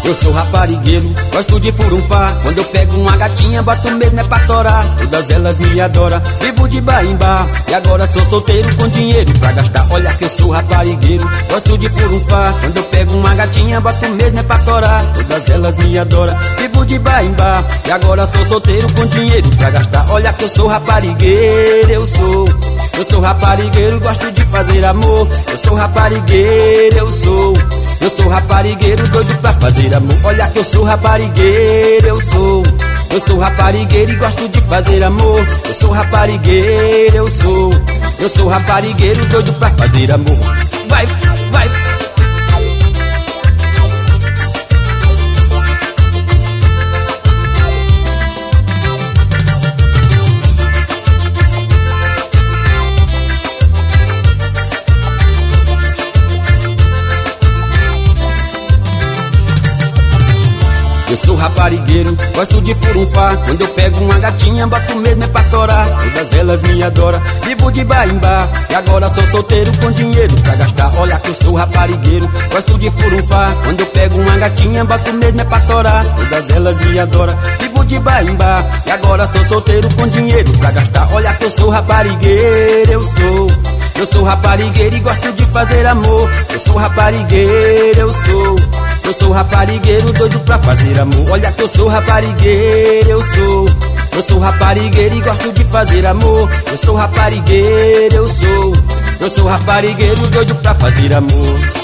Eu sou raparigueiro, gosto de furunfar. Quando eu pego uma gatinha, boto mesmo é pra torar. Todas elas me adoram, vivo de bar em bar. E agora sou solteiro com dinheiro pra gastar. Olha que eu sou raparigueiro, gosto de furunfar. Quando eu pego uma gatinha, boto mesmo é pra torar. Todas elas me adoram, vivo de bar em bar. E agora sou solteiro com dinheiro pra gastar. Olha que eu sou raparigueiro, eu sou raparigueiro, gosto de fazer amor. Eu sou raparigueiro, eu sou raparigueiro, doido pra fazer amor. Olha que eu sou raparigueiro, eu sou raparigueiro e gosto de fazer amor. Eu sou raparigueiro, eu sou raparigueiro, doido pra fazer amor. Vai, vai. Eu sou raparigueiro, gosto de furunfar. Quando eu pego uma gatinha, boto mesmo é pra torar. Todas elas me adoram, vivo de bar em bar. E agora sou solteiro com dinheiro pra gastar. Olha que eu sou raparigueiro, gosto de furunfar. Quando eu pego uma gatinha, boto mesmo é pra torar. Todas elas me adoram, vivo de bar em bar. E agora sou solteiro com dinheiro pra gastar. Olha que eu sou raparigueiro, eu sou raparigueiro e gosto de fazer amor. Eu sou raparigueiro, eu sou raparigueiro, doido pra fazer amor. Olha que eu sou raparigueiro, eu sou raparigueiro e gosto de fazer amor. Eu sou raparigueiro, eu sou raparigueiro, doido pra fazer amor.